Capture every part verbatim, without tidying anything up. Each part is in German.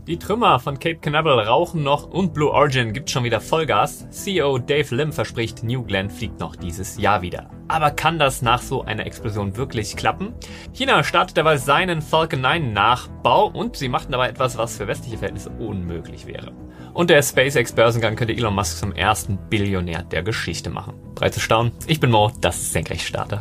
Die Trümmer von Cape Canaveral rauchen noch und Blue Origin gibt schon wieder Vollgas. C E O Dave Lim verspricht, New Glenn fliegt noch dieses Jahr wieder. Aber kann das nach so einer Explosion wirklich klappen? China startet dabei seinen Falcon neun Nachbau und sie machten dabei etwas, was für westliche Verhältnisse unmöglich wäre. Und der SpaceX-Börsengang könnte Elon Musk zum ersten Billionär der Geschichte machen. Bereit zu staunen? Ich bin Mo, das ist Senkrechtstarter.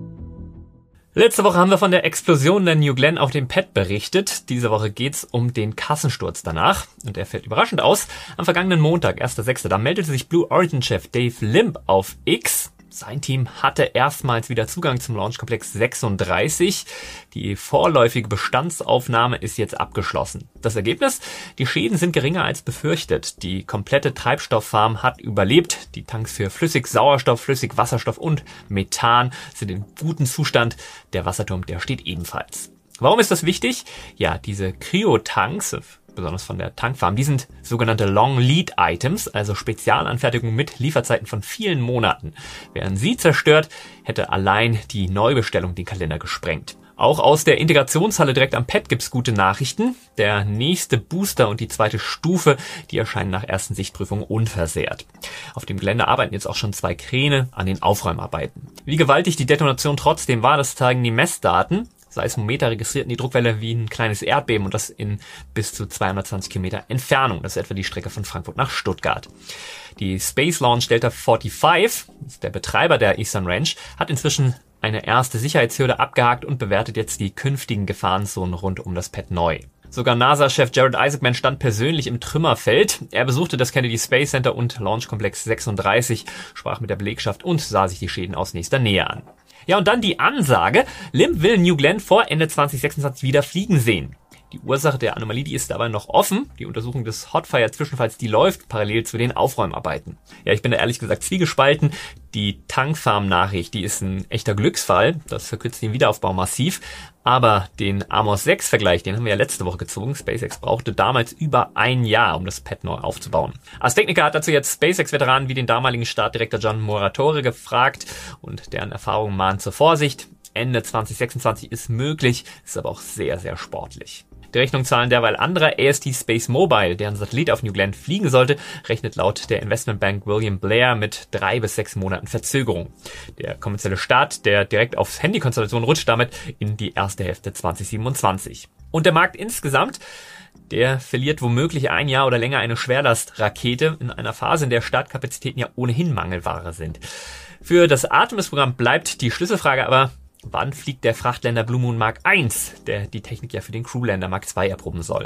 Letzte Woche haben wir von der Explosion der New Glenn auf dem Pad berichtet. Diese Woche geht's um den Kassensturz danach. Und er fällt überraschend aus. Am vergangenen Montag, erster sechster Da meldete sich Blue Origin-Chef Dave Lim auf X. Sein Team hatte erstmals wieder Zugang zum Launchkomplex sechsunddreißig. Die vorläufige Bestandsaufnahme ist jetzt abgeschlossen. Das Ergebnis? Die Schäden sind geringer als befürchtet. Die komplette Treibstofffarm hat überlebt. Die Tanks für Flüssigsauerstoff, Flüssigwasserstoff und Methan sind in gutem Zustand. Der Wasserturm, der steht ebenfalls. Warum ist das wichtig? Ja, diese Cryo-Tanks, besonders von der Tankfarm, die sind sogenannte Long Lead Items, also Spezialanfertigungen mit Lieferzeiten von vielen Monaten. Wären sie zerstört, hätte allein die Neubestellung den Kalender gesprengt. Auch aus der Integrationshalle direkt am Pad gibt's gute Nachrichten. Der nächste Booster und die zweite Stufe, die erscheinen nach ersten Sichtprüfungen unversehrt. Auf dem Gelände arbeiten jetzt auch schon zwei Kräne an den Aufräumarbeiten. Wie gewaltig die Detonation trotzdem war, das zeigen die Messdaten. Seismometer registrierten die Druckwelle wie ein kleines Erdbeben und das in bis zu zweihundertzwanzig Kilometer Entfernung. Das ist etwa die Strecke von Frankfurt nach Stuttgart. Die Space Launch Delta fünfundvierzig, der Betreiber der Eastern Range, hat inzwischen eine erste Sicherheitshürde abgehakt und bewertet jetzt die künftigen Gefahrenzonen rund um das Pad neu. Sogar NASA-Chef Jared Isaacman stand persönlich im Trümmerfeld. Er besuchte das Kennedy Space Center und Launchkomplex sechsunddreißig, sprach mit der Belegschaft und sah sich die Schäden aus nächster Nähe an. Ja, und dann die Ansage. Lim will New Glenn vor Ende zwanzig sechsundzwanzig wieder fliegen sehen. Die Ursache der Anomalie, die ist dabei noch offen. Die Untersuchung des Hotfire-Zwischenfalls, die läuft parallel zu den Aufräumarbeiten. Ja, ich bin da ehrlich gesagt zwiegespalten. Die Tankfarm-Nachricht, die ist ein echter Glücksfall. Das verkürzt den Wiederaufbau massiv. Aber den Amos sechs Vergleich, den haben wir ja letzte Woche gezogen. SpaceX brauchte damals über ein Jahr, um das Pad neu aufzubauen. Als Techniker hat dazu jetzt SpaceX-Veteranen wie den damaligen Startdirektor John Muratore gefragt. Und deren Erfahrungen mahnen zur Vorsicht. Ende zwanzig sechsundzwanzig ist möglich, ist aber auch sehr, sehr sportlich. Die Rechnung zahlen derweil andere. A S T Space Mobile, deren Satellit auf New Glenn fliegen sollte, rechnet laut der Investmentbank William Blair mit drei bis sechs Monaten Verzögerung. Der kommerzielle Start der direkt aufs Handy-Konstellation rutscht damit in die erste Hälfte zwanzig siebenundzwanzig. Und der Markt insgesamt, der verliert womöglich ein Jahr oder länger eine Schwerlastrakete in einer Phase, in der Startkapazitäten ja ohnehin Mangelware sind. Für das Artemis-Programm bleibt die Schlüsselfrage aber, wann fliegt der Frachtlander Blue Moon Mark eins, der die Technik ja für den Crewlander Mark zwei erproben soll?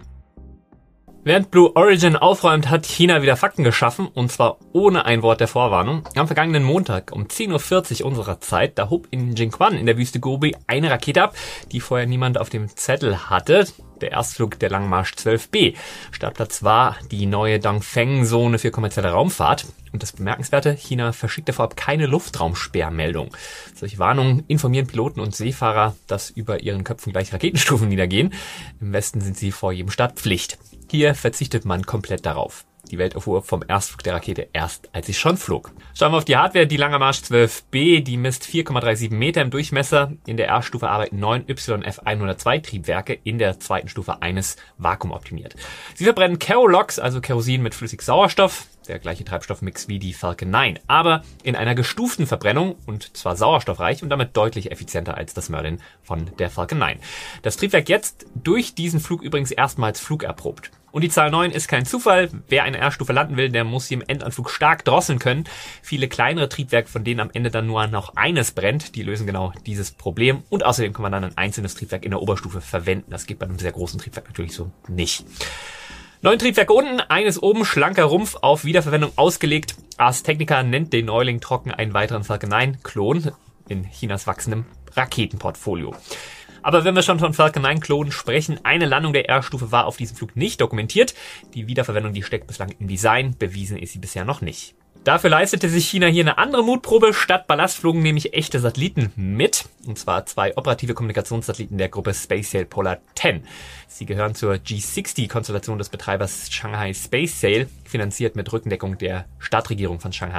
Während Blue Origin aufräumt, hat China wieder Fakten geschaffen, und zwar ohne ein Wort der Vorwarnung. Am vergangenen Montag um zehn Uhr vierzig unserer Zeit, da hob in Jingquan in der Wüste Gobi eine Rakete ab, die vorher niemand auf dem Zettel hatte. Der Erstflug der Langmarsch zwölf B. Startplatz war die neue Dongfeng-Zone für kommerzielle Raumfahrt. Und das Bemerkenswerte, China verschickte vorab keine Luftraumsperrmeldung. Solche Warnungen informieren Piloten und Seefahrer, dass über ihren Köpfen gleich Raketenstufen niedergehen. Im Westen sind sie vor jedem Start Pflicht. Hier verzichtet man komplett darauf. Die Welt erfuhr vom Erstflug der Rakete erst, als sie schon flog. Schauen wir auf die Hardware. Die Langermarsch zwölf B, die misst vier Komma siebenunddreißig Meter im Durchmesser. In der Erststufe arbeiten neun Y F hundertzwei Triebwerke, in der zweiten Stufe eines vakuumoptimiert. Sie verbrennen Kerolox, also Kerosin mit Flüssigsauerstoff, der gleiche Treibstoffmix wie die Falcon neun, aber in einer gestuften Verbrennung und zwar sauerstoffreich und damit deutlich effizienter als das Merlin von der Falcon neun. Das Triebwerk jetzt durch diesen Flug übrigens erstmals flugerprobt. Und die Zahl neun ist kein Zufall. Wer eine R-Stufe landen will, der muss sie im Endanflug stark drosseln können. Viele kleinere Triebwerke, von denen am Ende dann nur noch eines brennt, die lösen genau dieses Problem. Und außerdem kann man dann ein einzelnes Triebwerk in der Oberstufe verwenden. Das geht bei einem sehr großen Triebwerk natürlich so nicht. Neun Triebwerke unten, eines oben, schlanker Rumpf, auf Wiederverwendung ausgelegt. Ars Technica nennt den Neuling trocken einen weiteren Falcon neun-Klon in Chinas wachsendem Raketenportfolio. Aber wenn wir schon von Falcon neun-Klonen sprechen, eine Landung der R-Stufe war auf diesem Flug nicht dokumentiert. Die Wiederverwendung, die steckt bislang im Design, bewiesen ist sie bisher noch nicht. Dafür leistete sich China hier eine andere Mutprobe. Statt Ballast flogen nämlich echte Satelliten mit. Und zwar zwei operative Kommunikationssatelliten der Gruppe SpaceSail Polar zehn. Sie gehören zur G sechzig-Konstellation des Betreibers Shanghai Space Sail, finanziert mit Rückendeckung der Stadtregierung von Shanghai.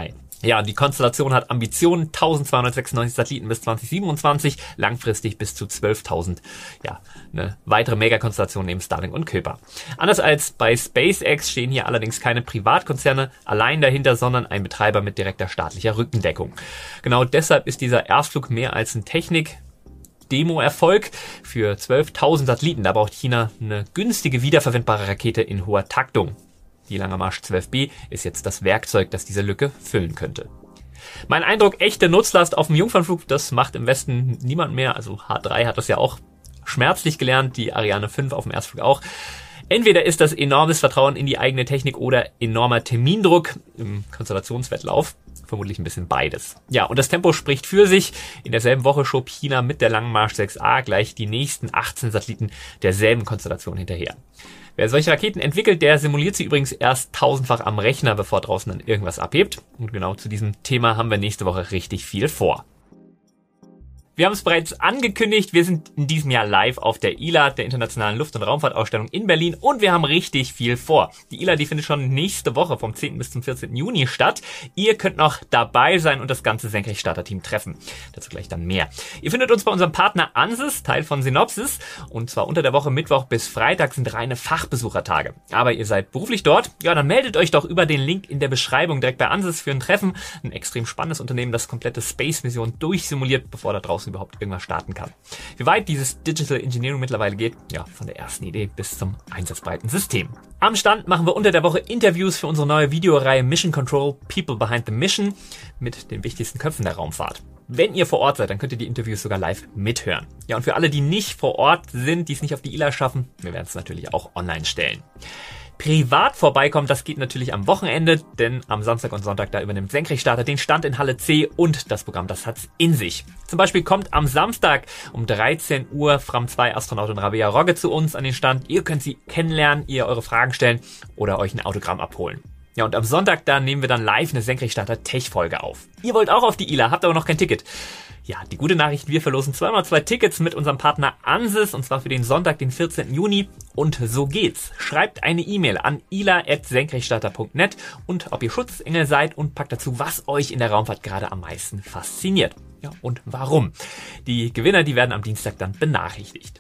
Ja, die Konstellation hat Ambitionen, eintausendzweihundertsechsundneunzig Satelliten bis zwanzig siebenundzwanzig, langfristig bis zu zwölftausend. Ja, eine weitere Megakonstellation neben Starlink und Kuiper. Anders als bei SpaceX stehen hier allerdings keine Privatkonzerne allein dahinter, sondern ein Betreiber mit direkter staatlicher Rückendeckung. Genau deshalb ist dieser Erstflug mehr als ein Technik- Demo-Erfolg für zwölftausend Satelliten. Da braucht China eine günstige, wiederverwendbare Rakete in hoher Taktung. Die Langer Marsch zwölf B ist jetzt das Werkzeug, das diese Lücke füllen könnte. Mein Eindruck, echte Nutzlast auf dem Jungfernflug, das macht im Westen niemand mehr. Also H drei hat das ja auch schmerzlich gelernt, die Ariane fünf auf dem Erstflug auch. Entweder ist das enormes Vertrauen in die eigene Technik oder enormer Termindruck im Konstellationswettlauf. Vermutlich ein bisschen beides. Ja, und das Tempo spricht für sich. In derselben Woche schob China mit der Langen Marsch sechs A gleich die nächsten achtzehn Satelliten derselben Konstellation hinterher. Wer solche Raketen entwickelt, der simuliert sie übrigens erst tausendfach am Rechner, bevor draußen dann irgendwas abhebt. Und genau zu diesem Thema haben wir nächste Woche richtig viel vor. Wir haben es bereits angekündigt, wir sind in diesem Jahr live auf der I L A, der Internationalen Luft- und Raumfahrtausstellung in Berlin, und wir haben richtig viel vor. Die I L A, die findet schon nächste Woche vom zehnten bis zum vierzehnten Juni statt. Ihr könnt noch dabei sein und das ganze Senkrechtstarter-Team treffen. Dazu gleich dann mehr. Ihr findet uns bei unserem Partner Ansys, Teil von Synopsys, und zwar unter der Woche Mittwoch bis Freitag sind reine Fachbesuchertage. Aber ihr seid beruflich dort? Ja, dann meldet euch doch über den Link in der Beschreibung direkt bei Ansys für ein Treffen. Ein extrem spannendes Unternehmen, das komplette Space-Mission durchsimuliert, bevor da draußen überhaupt irgendwas starten kann. Wie weit dieses Digital Engineering mittlerweile geht, ja, von der ersten Idee bis zum einsatzbereiten System. Am Stand machen wir unter der Woche Interviews für unsere neue Videoreihe Mission Control People Behind the Mission mit den wichtigsten Köpfen der Raumfahrt. Wenn ihr vor Ort seid, dann könnt ihr die Interviews sogar live mithören. Ja, und für alle, die nicht vor Ort sind, die es nicht auf die I L A schaffen, wir werden es natürlich auch online stellen. Privat vorbeikommen, das geht natürlich am Wochenende, denn am Samstag und Sonntag, da übernimmt Senkrechtstarter den Stand in Halle C und das Programm, das hat's in sich. Zum Beispiel kommt am Samstag um dreizehn Uhr Fram zwei Astronautin Rabea Rogge zu uns an den Stand. Ihr könnt sie kennenlernen, ihr eure Fragen stellen oder euch ein Autogramm abholen. Ja, und am Sonntag, da nehmen wir dann live eine Senkrechtstarter-Tech-Folge auf. Ihr wollt auch auf die I L A, habt aber noch kein Ticket. Ja, die gute Nachricht, wir verlosen zweimal zwei Tickets mit unserem Partner Ansys, und zwar für den Sonntag, den vierzehnten Juni. Und so geht's. Schreibt eine E-Mail an i l a at senkrechtstarter punkt net und ob ihr Schutzengel seid und packt dazu, was euch in der Raumfahrt gerade am meisten fasziniert. Ja, und warum. Die Gewinner, die werden am Dienstag dann benachrichtigt.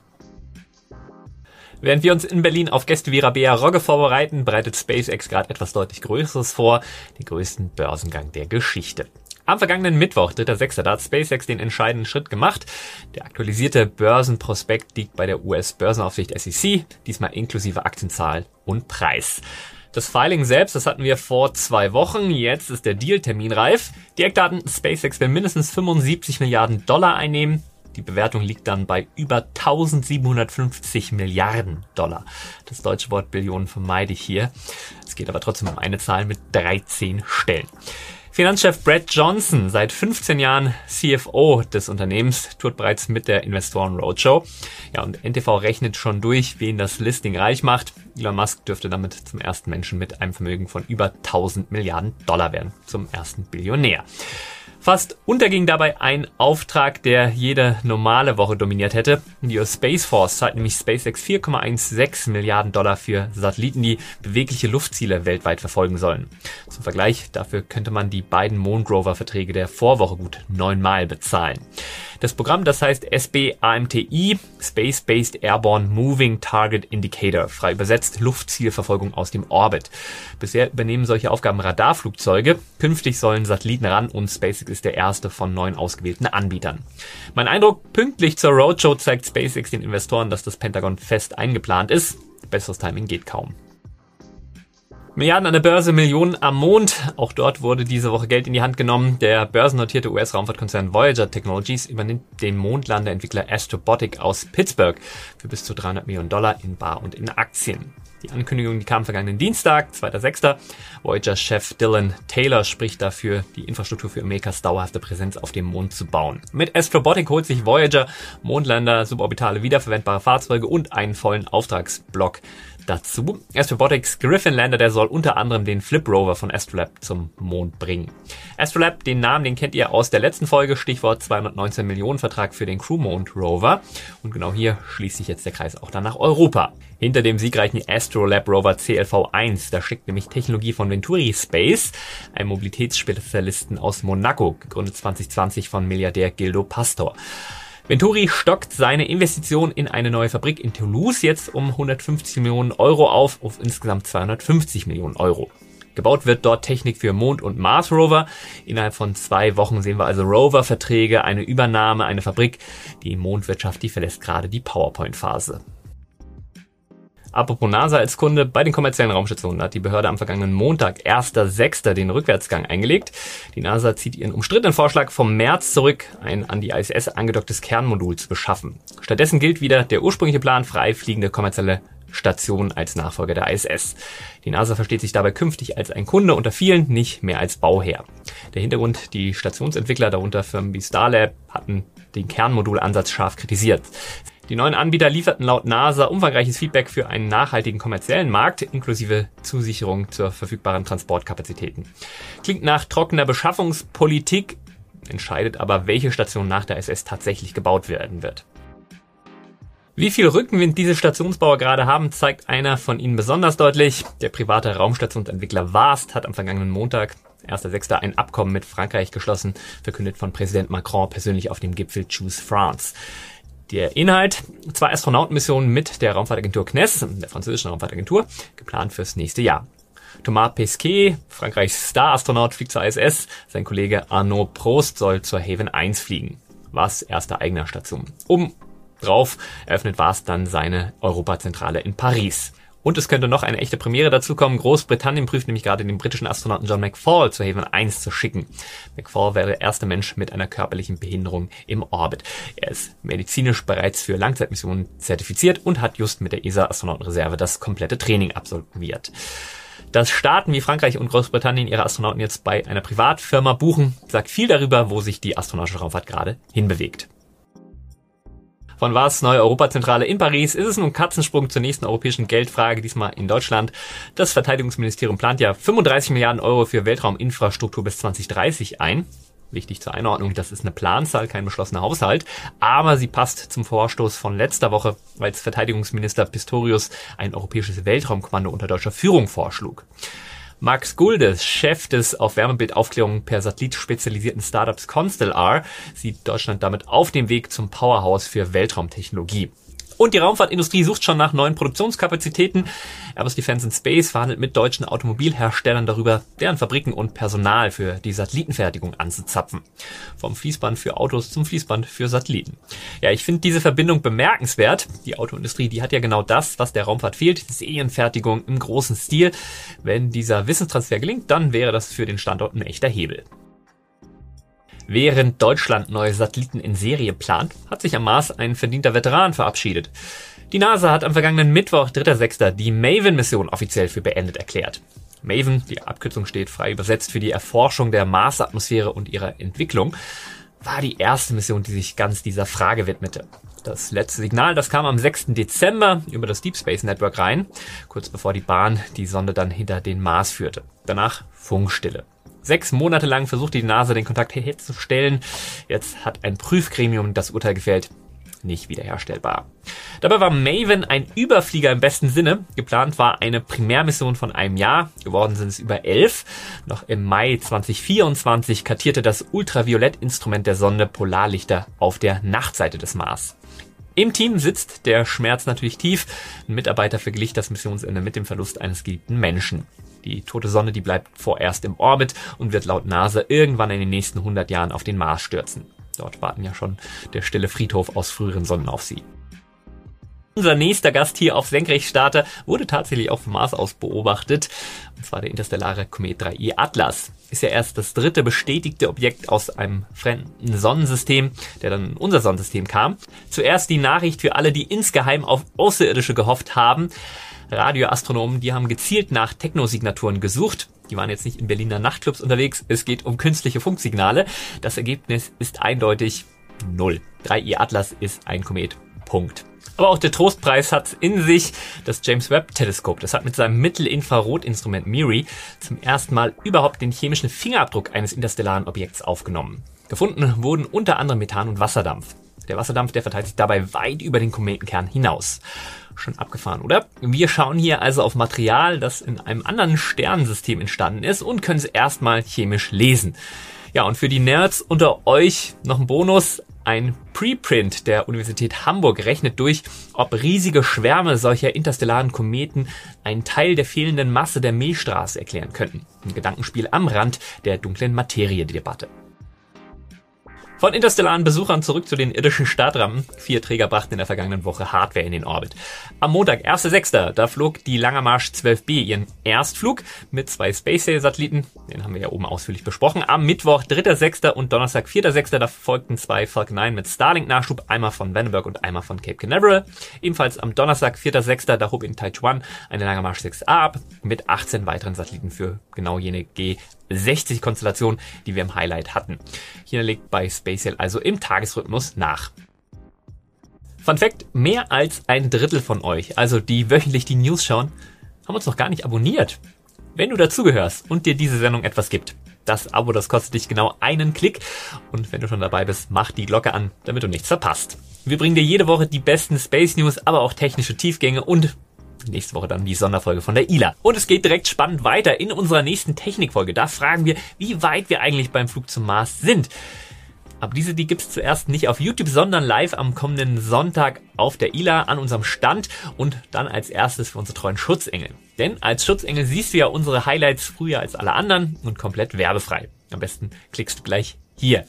Während wir uns in Berlin auf Gäste wie Rabea Rogge vorbereiten, bereitet SpaceX gerade etwas deutlich Größeres vor, den größten Börsengang der Geschichte. Am vergangenen Mittwoch, dritter sechster, da hat SpaceX den entscheidenden Schritt gemacht. Der aktualisierte Börsenprospekt liegt bei der U S-Börsenaufsicht S E C, diesmal inklusive Aktienzahl und Preis. Das Filing selbst, das hatten wir vor zwei Wochen, jetzt ist der Deal terminreif. Die Eckdaten: SpaceX will mindestens fünfundsiebzig Milliarden Dollar einnehmen. Die Bewertung liegt dann bei über eintausendsiebenhundertfünfzig Milliarden Dollar. Das deutsche Wort Billionen vermeide ich hier. Es geht aber trotzdem um eine Zahl mit dreizehn Stellen. Finanzchef Brad Johnson, seit fünfzehn Jahren C F O des Unternehmens, tourt bereits mit der Investoren Roadshow. Ja, und N T V rechnet schon durch, wen das Listing reich macht. Elon Musk dürfte damit zum ersten Menschen mit einem Vermögen von über tausend Milliarden Dollar werden, zum ersten Billionär. Fast unterging dabei ein Auftrag, der jede normale Woche dominiert hätte. Die U S Space Force zahlt nämlich SpaceX vier Komma sechzehn Milliarden Dollar für Satelliten, die bewegliche Luftziele weltweit verfolgen sollen. Zum Vergleich, dafür könnte man die beiden Moon-Rover-Verträge der Vorwoche gut neunmal bezahlen. Das Programm, das heißt S B A M T I, Space-Based Airborne Moving Target Indicator, frei übersetzt Luftzielverfolgung aus dem Orbit. Bisher übernehmen solche Aufgaben Radarflugzeuge. Künftig sollen Satelliten ran und SpaceX ist der erste von neun ausgewählten Anbietern. Mein Eindruck, pünktlich zur Roadshow zeigt SpaceX den Investoren, dass das Pentagon fest eingeplant ist. Besseres Timing geht kaum. Milliarden an der Börse, Millionen am Mond. Auch dort wurde diese Woche Geld in die Hand genommen. Der börsennotierte U S-Raumfahrtkonzern Voyager Technologies übernimmt den Mondlandeentwickler Astrobotic aus Pittsburgh für bis zu dreihundert Millionen Dollar in Bar und in Aktien. Die Ankündigung, die kam vergangenen Dienstag, zweiter sechster Voyager-Chef Dylan Taylor spricht dafür, die Infrastruktur für Amerikas dauerhafte Präsenz auf dem Mond zu bauen. Mit Astrobotic holt sich Voyager Mondlander, suborbitale wiederverwendbare Fahrzeuge und einen vollen Auftragsblock. dazu. Astrobotics Griffin Lander, der soll unter anderem den Flip Rover von Astrolab zum Mond bringen. Astrolab, den Namen, den kennt ihr aus der letzten Folge, Stichwort zweihundertneunzehn Millionen Vertrag für den Crew Mond Rover. Und genau hier schließt sich jetzt der Kreis auch dann nach Europa. Hinter dem siegreichen Astrolab Rover C L V eins, da steckt nämlich Technologie von Venturi Space, einem Mobilitätsspezialisten aus Monaco, gegründet zwanzig zwanzig von Milliardär Gildo Pastor. Venturi stockt seine Investition in eine neue Fabrik in Toulouse jetzt um hundertfünfzig Millionen Euro auf, auf insgesamt zweihundertfünfzig Millionen Euro. Gebaut wird dort Technik für Mond- und Mars-Rover. Innerhalb von zwei Wochen sehen wir also Rover-Verträge, eine Übernahme, eine Fabrik. Die Mondwirtschaft, die verlässt gerade die PowerPoint-Phase. Apropos NASA als Kunde, bei den kommerziellen Raumstationen hat die Behörde am vergangenen Montag, erster sechster den Rückwärtsgang eingelegt. Die NASA zieht ihren umstrittenen Vorschlag vom März zurück, ein an die I S S angedocktes Kernmodul zu beschaffen. Stattdessen gilt wieder der ursprüngliche Plan, frei fliegende kommerzielle Stationen als Nachfolger der I S S. Die NASA versteht sich dabei künftig als ein Kunde unter vielen, nicht mehr als Bauherr. Der Hintergrund, die Stationsentwickler, darunter Firmen wie Starlab, hatten den Kernmodulansatz scharf kritisiert. Die neuen Anbieter lieferten laut NASA umfangreiches Feedback für einen nachhaltigen kommerziellen Markt, inklusive Zusicherung zur verfügbaren Transportkapazitäten. Klingt nach trockener Beschaffungspolitik, entscheidet aber, welche Station nach der I S S tatsächlich gebaut werden wird. Wie viel Rückenwind diese Stationsbauer gerade haben, zeigt einer von ihnen besonders deutlich. Der private Raumstationsentwickler Vast hat am vergangenen Montag, erster sechster ein Abkommen mit Frankreich geschlossen, verkündet von Präsident Macron persönlich auf dem Gipfel Choose France. Der Inhalt: zwei Astronautenmissionen mit der Raumfahrtagentur C N E S, der französischen Raumfahrtagentur, geplant fürs nächste Jahr. Thomas Pesquet, Frankreichs Star-Astronaut, fliegt zur I S S. Sein Kollege Arnaud Prost soll zur Haven eins fliegen. Was erste eigener Station. Oben drauf eröffnet Vast dann seine Europazentrale in Paris. Und es könnte noch eine echte Premiere dazukommen. Großbritannien prüft nämlich gerade den britischen Astronauten John McFall zur Haven eins zu schicken. McFall wäre der erste Mensch mit einer körperlichen Behinderung im Orbit. Er ist medizinisch bereits für Langzeitmissionen zertifiziert und hat just mit der E S A-Astronautenreserve das komplette Training absolviert. Dass Staaten wie Frankreich und Großbritannien ihre Astronauten jetzt bei einer Privatfirma buchen, sagt viel darüber, wo sich die astronautische Raumfahrt gerade hinbewegt. Von Vasts neue Europazentrale in Paris ist es nun Katzensprung zur nächsten europäischen Geldfrage, diesmal in Deutschland. Das Verteidigungsministerium plant ja fünfunddreißig Milliarden Euro für Weltrauminfrastruktur bis zwanzig dreißig ein. Wichtig zur Einordnung, das ist eine Planzahl, kein beschlossener Haushalt, aber sie passt zum Vorstoß von letzter Woche, als Verteidigungsminister Pistorius ein europäisches Weltraumkommando unter deutscher Führung vorschlug. Max Guldes, Chef des auf Wärmebildaufklärung per Satellit spezialisierten Startups Constellar, sieht Deutschland damit auf dem Weg zum Powerhouse für Weltraumtechnologie. Und die Raumfahrtindustrie sucht schon nach neuen Produktionskapazitäten. Airbus Defence and Space verhandelt mit deutschen Automobilherstellern darüber, deren Fabriken und Personal für die Satellitenfertigung anzuzapfen. Vom Fließband für Autos zum Fließband für Satelliten. Ja, ich finde diese Verbindung bemerkenswert. Die Autoindustrie, die hat ja genau das, was der Raumfahrt fehlt, Serienfertigung im großen Stil. Wenn dieser Wissenstransfer gelingt, dann wäre das für den Standort ein echter Hebel. Während Deutschland neue Satelliten in Serie plant, hat sich am Mars ein verdienter Veteran verabschiedet. Die NASA hat am vergangenen Mittwoch, dritter sechster die Maven-Mission offiziell für beendet erklärt. Maven, die Abkürzung steht frei übersetzt für die Erforschung der Marsatmosphäre und ihrer Entwicklung, war die erste Mission, die sich ganz dieser Frage widmete. Das letzte Signal, das kam am sechsten Dezember über das Deep Space Network rein, kurz bevor die Bahn die Sonde dann hinter den Mars führte. Danach Funkstille. Sechs Monate lang versuchte die NASA, den Kontakt herzustellen. Jetzt hat ein Prüfgremium das Urteil gefällt. Nicht wiederherstellbar. Dabei war Maven ein Überflieger im besten Sinne. Geplant war eine Primärmission von einem Jahr. Geworden sind es über elf. Noch im Mai zwanzig vierundzwanzig kartierte das Ultraviolettinstrument der Sonde Polarlichter auf der Nachtseite des Mars. Im Team sitzt der Schmerz natürlich tief. Ein Mitarbeiter verglich das Missionsende mit dem Verlust eines geliebten Menschen. Die tote Sonde, die bleibt vorerst im Orbit und wird laut NASA irgendwann in den nächsten hundert Jahren auf den Mars stürzen. Dort warten ja schon der stille Friedhof aus früheren Sonnen auf sie. Unser nächster Gast hier auf Senkrechtstarter wurde tatsächlich auch vom Mars aus beobachtet. Und zwar der interstellare Komet drei I Atlas. Ist ja erst das dritte bestätigte Objekt aus einem fremden Sonnensystem, der dann in unser Sonnensystem kam. Zuerst die Nachricht für alle, die insgeheim auf Außerirdische gehofft haben. Radioastronomen, die haben gezielt nach Technosignaturen gesucht. Die waren jetzt nicht in Berliner Nachtclubs unterwegs. Es geht um künstliche Funksignale. Das Ergebnis ist eindeutig null. drei I Atlas ist ein Komet. Punkt. Aber auch der Trostpreis hat in sich. Das James Webb Teleskop, das hat mit seinem Mittelinfrarotinstrument MIRI zum ersten Mal überhaupt den chemischen Fingerabdruck eines interstellaren Objekts aufgenommen. Gefunden wurden unter anderem Methan und Wasserdampf. Der Wasserdampf, der verteilt sich dabei weit über den Kometenkern hinaus. Schon abgefahren, oder? Wir schauen hier also auf Material, das in einem anderen Sternensystem entstanden ist und können es erstmal chemisch lesen. Ja, und für die Nerds unter euch noch ein Bonus. Ein Preprint der Universität Hamburg rechnet durch, ob riesige Schwärme solcher interstellaren Kometen einen Teil der fehlenden Masse der Milchstraße erklären könnten. Ein Gedankenspiel am Rand der dunklen Materie-Debatte. Von interstellaren Besuchern zurück zu den irdischen Startrampen. Vier Träger brachten in der vergangenen Woche Hardware in den Orbit. Am Montag, erster sechster, da flog die Langermarsch zwölf B ihren Erstflug mit zwei Space-Satelliten. Den haben wir ja oben ausführlich besprochen. Am Mittwoch, dritter sechster und Donnerstag, vierter sechster, da folgten zwei Falcon neun mit Starlink-Nachschub, einmal von Vandenberg und einmal von Cape Canaveral. Ebenfalls am Donnerstag, vierter sechster, da hob in Taichuan eine Langermarsch sechs A ab mit achtzehn weiteren Satelliten für genau jene G sechzig Konstellation, die wir im Highlight hatten. China legt bei Spacel also im Tagesrhythmus nach. Fun Fact, mehr als ein Drittel von euch, also die wöchentlich die News schauen, haben uns noch gar nicht abonniert. Wenn du dazugehörst und dir diese Sendung etwas gibt, das Abo, das kostet dich genau einen Klick. Und wenn du schon dabei bist, mach die Glocke an, damit du nichts verpasst. Wir bringen dir jede Woche die besten Space News, aber auch technische Tiefgänge und nächste Woche dann die Sonderfolge von der I L A. Und es geht direkt spannend weiter in unserer nächsten Technikfolge. Da fragen wir, wie weit wir eigentlich beim Flug zum Mars sind. Aber diese, die gibt's zuerst nicht auf YouTube, sondern live am kommenden Sonntag auf der I L A an unserem Stand und dann als erstes für unsere treuen Schutzengel. Denn als Schutzengel siehst du ja unsere Highlights früher als alle anderen und komplett werbefrei. Am besten klickst du gleich hier.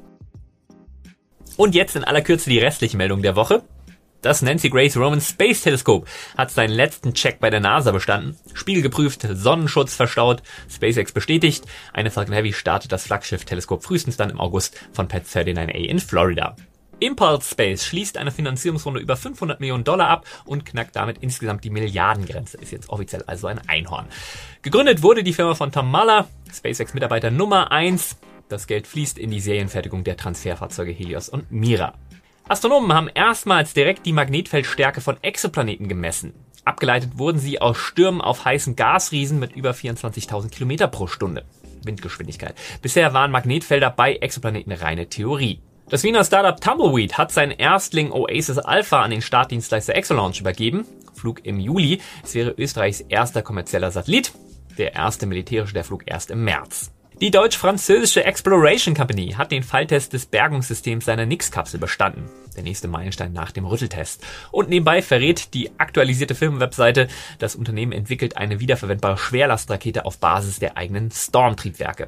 Und jetzt in aller Kürze die restliche Meldung der Woche. Das Nancy Grace Roman Space Telescope hat seinen letzten Check bei der NASA bestanden. Spiegel geprüft, Sonnenschutz verstaut, SpaceX bestätigt. Eine Falcon Heavy startet das Flaggschiff-Teleskop frühestens dann im August von Pad neununddreißig A in Florida. Impulse Space schließt eine Finanzierungsrunde über fünfhundert Millionen Dollar ab und knackt damit insgesamt die Milliardengrenze. Ist jetzt offiziell also ein Einhorn. Gegründet wurde die Firma von Tom Muller, SpaceX-Mitarbeiter Nummer eins. Das Geld fließt in die Serienfertigung der Transferfahrzeuge Helios und Mira. Astronomen haben erstmals direkt die Magnetfeldstärke von Exoplaneten gemessen. Abgeleitet wurden sie aus Stürmen auf heißen Gasriesen mit über vierundzwanzigtausend Kilometer pro Stunde. Windgeschwindigkeit. Bisher waren Magnetfelder bei Exoplaneten reine Theorie. Das Wiener Startup Tumbleweed hat seinen Erstling Oasis Alpha an den Startdienstleister Exolaunch übergeben. Flug im Juli. Es wäre Österreichs erster kommerzieller Satellit. Der erste militärische, der Flug erst im März. Die deutsch-französische Exploration Company hat den Falltest des Bergungssystems seiner Nix-Kapsel bestanden. Der nächste Meilenstein nach dem Rütteltest. Und nebenbei verrät die aktualisierte Firmenwebseite, das Unternehmen entwickelt eine wiederverwendbare Schwerlastrakete auf Basis der eigenen Storm-Triebwerke.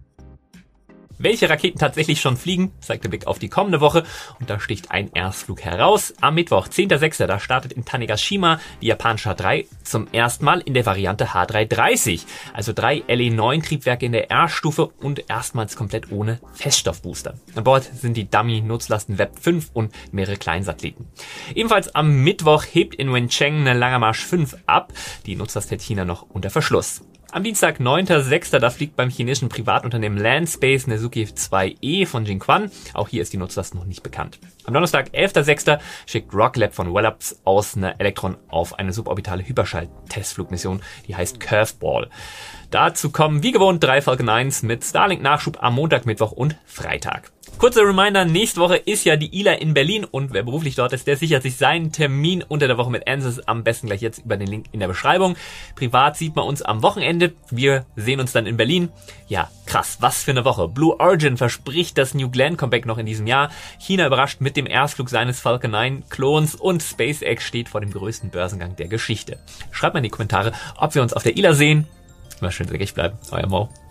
Welche Raketen tatsächlich schon fliegen, zeigt der Blick auf die kommende Woche und da sticht ein Erstflug heraus. Am Mittwoch, zehnter sechster, da startet in Tanegashima die japanische H drei zum ersten Mal in der Variante H dreihundertdreißig. Also drei L E neun Triebwerke in der R-Stufe und erstmals komplett ohne Feststoffbooster. An Bord sind die Dummy-Nutzlasten Web fünf und mehrere Kleinsatelliten. Ebenfalls am Mittwoch hebt in Wencheng eine Langermarsch fünf ab. Die Nutzlast hält China noch unter Verschluss. Am Dienstag, neunter sechster, da fliegt beim chinesischen Privatunternehmen Landspace eine Suki zwei E von Jinquan. Auch hier ist die Nutzlast noch nicht bekannt. Am Donnerstag, elfter sechster, schickt Rocket Lab von Wallops aus eine Electron auf eine suborbitale Hyperschall-Testflugmission, die heißt Curveball. Dazu kommen wie gewohnt drei Falcon neuns mit Starlink-Nachschub am Montag, Mittwoch und Freitag. Kurzer Reminder, nächste Woche ist ja die I L A in Berlin und wer beruflich dort ist, der sichert sich seinen Termin unter der Woche mit Ansys am besten gleich jetzt über den Link in der Beschreibung. Privat sieht man uns am Wochenende. Wir sehen uns dann in Berlin. Ja, krass, was für eine Woche. Blue Origin verspricht das New Glenn Comeback noch in diesem Jahr. China überrascht mit dem Erstflug seines Falcon neun Klons und SpaceX steht vor dem größten Börsengang der Geschichte. Schreibt mal in die Kommentare, ob wir uns auf der I L A sehen. Immer schön säckig bleiben. Euer Mo.